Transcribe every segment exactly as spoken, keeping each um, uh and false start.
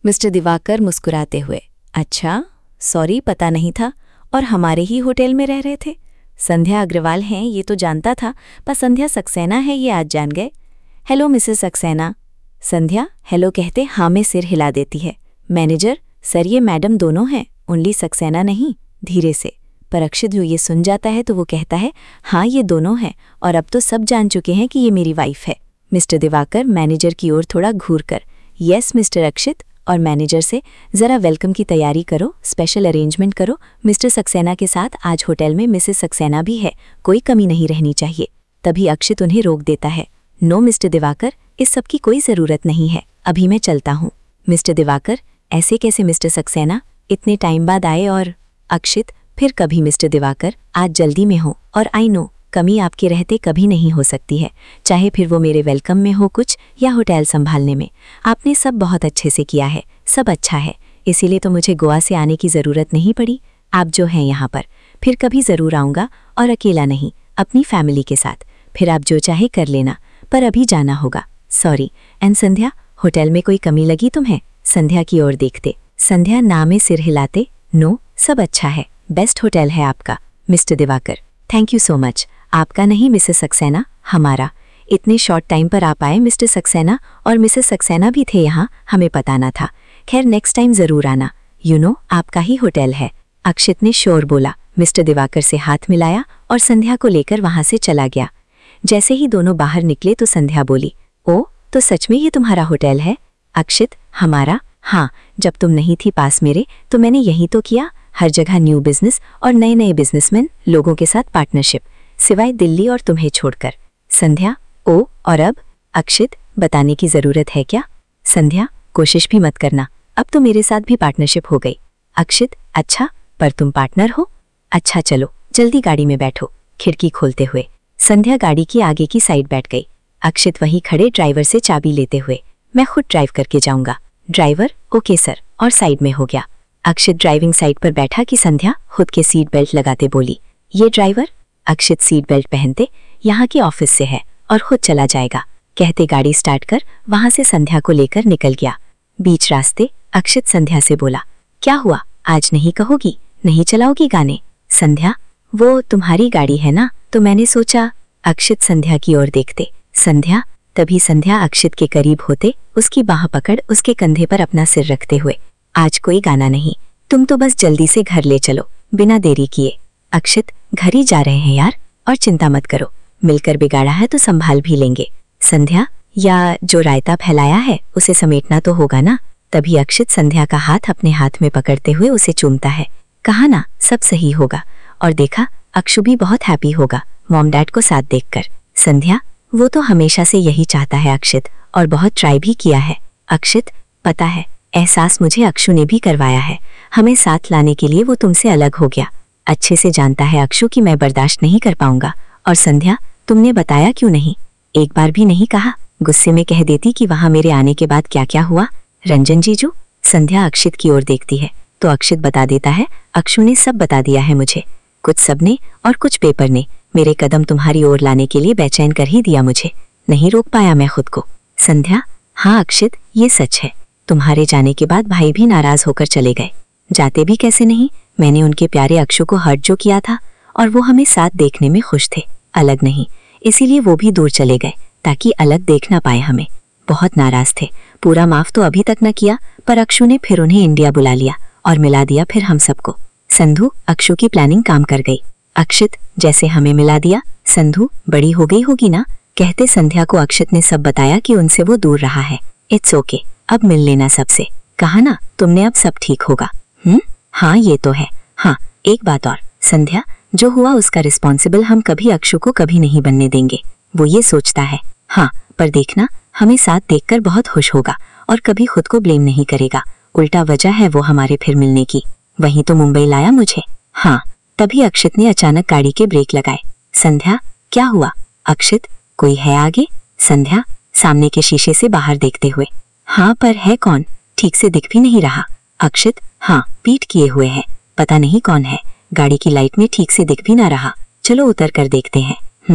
Mister Diwakar मुस्कुराते हुए, अच्छा, सॉरी, पता नहीं था। और हमारे ही होटल में रह रहे थे? संध्या अग्रवाल हैं ये तो जानता था, पर संध्या सक्सेना है ये आज जान गए। Hello Mrs Saxena. Sandhya hello कहते हाँ में सिर हिला देती है। मैनेजर, सर ये मैडम दोनों हैं, ओनली सक्सेना नहीं, धीरे से। पर अक्षित जो ये सुन जाता है तो वो कहता है, हाँ ये दोनों हैं, और अब तो सब जान चुके हैं कि ये मेरी वाइफ है। मिस्टर दिवाकर मैनेजर की ओर थोड़ा घूर कर, यस मिस्टर अक्षित, और मैनेजर से, ज़रा वेलकम की तैयारी करो, स्पेशल अरेंजमेंट करो, मिस्टर सक्सेना के साथ आज होटल में मिसेस सक्सेना भी है, कोई कमी नहीं रहनी चाहिए। तभी अक्षित उन्हें रोक देता है, नो मिस्टर दिवाकर, इस सब की कोई ज़रूरत नहीं है, अभी मैं चलता हूँ। मिस्टर दिवाकर, ऐसे कैसे मिस्टर सक्सेना, इतने टाइम बाद आए? और अक्षित, फिर कभी मिस्टर दिवाकर, आज जल्दी में हो, और आई नो कमी आपके रहते कभी नहीं हो सकती है, चाहे फिर वो मेरे वेलकम में हो कुछ या होटल संभालने में। आपने सब बहुत अच्छे से किया है, सब अच्छा है, इसीलिए तो मुझे गोवा से आने की ज़रूरत नहीं पड़ी। आप जो हैं यहाँ पर, फिर कभी ज़रूर आऊँगा, और अकेला नहीं, अपनी फैमिली के साथ। फिर आप जो चाहे कर लेना, पर अभी जाना होगा, सॉरी। एंड संध्या, होटल में कोई कमी लगी तुम्हें? संध्या की ओर देखते। संध्या ना में सिर हिलाते, नो, सब अच्छा है, बेस्ट होटल है आपका। Mr Divakar, thank you so much. आपका नहीं मिसेस सक्सेना, हमारा। इतने शॉर्ट टाइम पर आप आए मिस्टर सक्सेना, और मिसेस सक्सेना भी थे यहाँ, हमें पता ना था। खैर नेक्स्ट टाइम ज़रूर आना, यू नो आपका ही होटल है। अक्षित ने शोर बोला, मिस्टर दिवाकर से हाथ मिलाया और संध्या को लेकर वहाँ से चला गया। जैसे ही दोनों बाहर निकले तो संध्या बोली, ओ, तो सच में ये तुम्हारा होटल है? अक्षित, हमारा? हाँ, जब तुम नहीं थी पास मेरे तो मैंने यही तो किया, हर जगह न्यू बिजनेस और नए नए बिजनेसमैन लोगों के साथ पार्टनरशिप, सिवाय दिल्ली और तुम्हें छोड़कर। संध्या, ओ, और अब? अक्षित, बताने की ज़रूरत है क्या? संध्या, कोशिश भी मत करना, अब तो मेरे साथ भी पार्टनरशिप हो गई। अक्षित, अच्छा, पर तुम पार्टनर हो? अच्छा चलो, जल्दी गाड़ी में बैठो। खिड़की खोलते हुए संध्या गाड़ी की आगे की साइड बैठ गई। अक्षित वहीं खड़े ड्राइवर से चाबी लेते हुए, मैं खुद ड्राइव करके जाऊंगा। ड्राइवर, ओके सर, और साइड में हो गया। अक्षित ड्राइविंग साइड पर बैठा कि संध्या खुद के सीट बेल्ट लगाते बोली, ये ड्राइवर? अक्षित सीट बेल्ट पहनते, यहाँ के ऑफिस से है और खुद चला जाएगा, कहते गाड़ी स्टार्ट कर वहां से संध्या को लेकर निकल गया। बीच रास्ते अक्षित संध्या से बोला, क्या हुआ, आज नहीं कहोगी, नहीं चलाओगी गाने? संध्या, वो तुम्हारी गाड़ी है ना, तो मैंने सोचा। अक्षित संध्या की ओर देखते। संध्या, तभी संध्या अक्षित के करीब होते उसकी बाह पकड़ उसके कंधे पर अपना सिर रखते हुए, आज कोई गाना नहीं, तुम तो बस जल्दी से घर ले चलो, बिना देरी किए। अक्षित, घर ही जा रहे हैं यार, और चिंता मत करो, मिलकर बिगाड़ा है तो संभाल भी लेंगे। संध्या, या जो रायता फैलाया है उसे समेटना तो होगा ना। तभी अक्षित संध्या का हाथ अपने हाथ में पकड़ते हुए उसे चूमता है, कहा ना सब सही होगा, और देखा अक्षु भी बहुत हैप्पी होगा मॉम डैड को साथ देखकर। संध्या, वो तो हमेशा से यही चाहता है अक्षित, और बहुत ट्राई भी किया है। अक्षित, पता है, एहसास मुझे अक्षु ने भी करवाया है, हमें साथ लाने के लिए वो तुमसे अलग हो गया। अच्छे से जानता है अक्षु कि मैं बर्दाश्त नहीं कर पाऊंगा। और संध्या, तुमने बताया क्यों नहीं? एक बार भी नहीं कहा, गुस्से में कह देती कि वहां मेरे आने के बाद क्या क्या हुआ। रंजन जीजू? संध्या अक्षित की ओर देखती है तो अक्षित बता देता है, अक्षु ने सब बता दिया है मुझे, कुछ सबने और कुछ पेपर ने मेरे कदम तुम्हारी ओर लाने के लिए बेचैन कर ही दिया मुझे, नहीं रोक पाया मैं खुद को। संध्या, हाँ अक्षित, ये सच है, तुम्हारे जाने के बाद भाई भी नाराज होकर चले गए। जाते भी कैसे नहीं, मैंने उनके प्यारे अक्षु को हर्ट जो किया था, और वो हमें साथ देखने में खुश थे, अलग नहीं, इसीलिए वो भी दूर चले गए ताकि अलग देख ना पाए हमें। बहुत नाराज थे, पूरा माफ तो अभी तक न किया, पर अक्षु ने फिर उन्हें इंडिया बुला लिया और मिला दिया फिर हम सबको। संधू, अक्षु की प्लानिंग काम कर गई। अक्षित, जैसे हमें मिला दिया, संधू बड़ी हो गई होगी ना, कहते संध्या को अक्षित ने सब बताया कि उनसे वो दूर रहा है। इट्स ओके, अब मिल लेना सबसे, कहा ना तुमने, अब सब ठीक होगा। हम्म, हाँ ये तो है। हाँ, एक बात और, संध्या, जो हुआ उसका रिस्पॉन्सिबल हम कभी अक्षु को कभी नहीं बनने देंगे, वो ये सोचता है। हाँ, पर देखना, हमें साथ देखकर बहुत खुश होगा और कभी खुद को ब्लेम नहीं करेगा, उल्टा वजह है वो हमारे फिर मिलने की, वहीं तो मुंबई लाया मुझे। हाँ, तभी अक्षित ने अचानक गाड़ी के ब्रेक लगाए। संध्या, क्या हुआ? अक्षित, कोई है आगे? संध्या, सामने के शीशे से बाहर देखते हुए, हाँ पर है कौन, ठीक से दिख भी नहीं रहा। अक्षित, हाँ, पीठ किए हुए है, पता नहीं कौन है, गाड़ी की लाइट में ठीक से दिख भी ना रहा, चलो उतर कर देखते हैं। हम्म,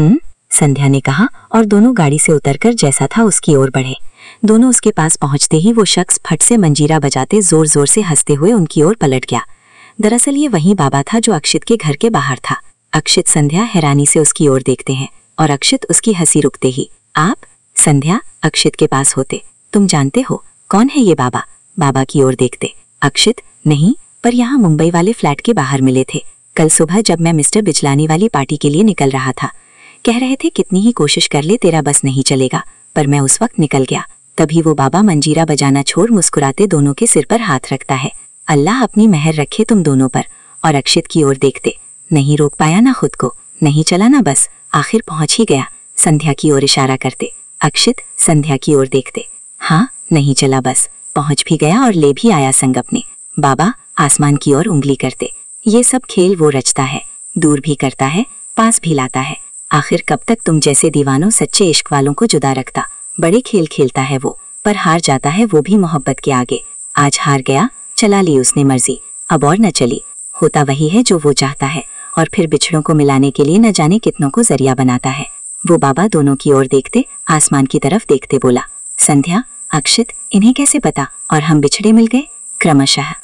संध्या ने कहा और दोनों गाड़ी से उतरकर जैसा था उसकी ओर बढ़े। दोनों उसके पास पहुंचते ही वो शख्स फट से मंजीरा बजाते जोर जोर से हंसते हुए उनकी ओर पलट गया। दरअसल ये वही बाबा था जो अक्षित के घर के बाहर था। अक्षित संध्या हैरानी से उसकी ओर देखते हैं और अक्षित उसकी हंसी रुकते ही, आप? संध्या अक्षित के पास होते, तुम जानते हो कौन है ये बाबा? बाबा की ओर देखते, अक्षित, नहीं, पर यहाँ मुंबई वाले फ्लैट के बाहर मिले थे कल सुबह जब मैं मिस्टर बिजलानी वाली पार्टी के लिए निकल रहा था। कह रहे थे कितनी ही कोशिश कर ले तेरा बस नहीं चलेगा, पर मैं उस वक्त निकल गया। तभी वो बाबा मंजीरा बजाना छोड़ मुस्कुराते दोनों के सिर पर हाथ रखता है, अल्लाह अपनी मेहर रखे तुम दोनों पर। और अक्षित की ओर देखते, नहीं रोक पाया ना खुद को, नहीं चला ना बस, आखिर पहुंच ही गया। संध्या की ओर इशारा करते, अक्षित संध्या की ओर देखते, हाँ नहीं चला बस, पहुंच भी गया और ले भी आया संग अपने। बाबा आसमान की ओर उंगली करते, ये सब खेल वो रचता है, दूर भी करता है, पास भी लाता है। आखिर कब तक तुम जैसे दीवानों सच्चे इश्क वालों को जुदा रखता? बड़े खेल खेलता है वो, पर हार जाता है वो भी मोहब्बत के आगे। आज हार गया, चला ली उसने मर्जी, अब और न चली। होता वही है जो वो चाहता है, और फिर बिछड़ों को मिलाने के लिए न जाने कितनों को जरिया बनाता है। वो बाबा दोनों की ओर देखते, आसमान की तरफ देखते बोला, संध्या, अक्षित, इन्हें कैसे पता और हम बिछड़े मिल गए? क्रमशः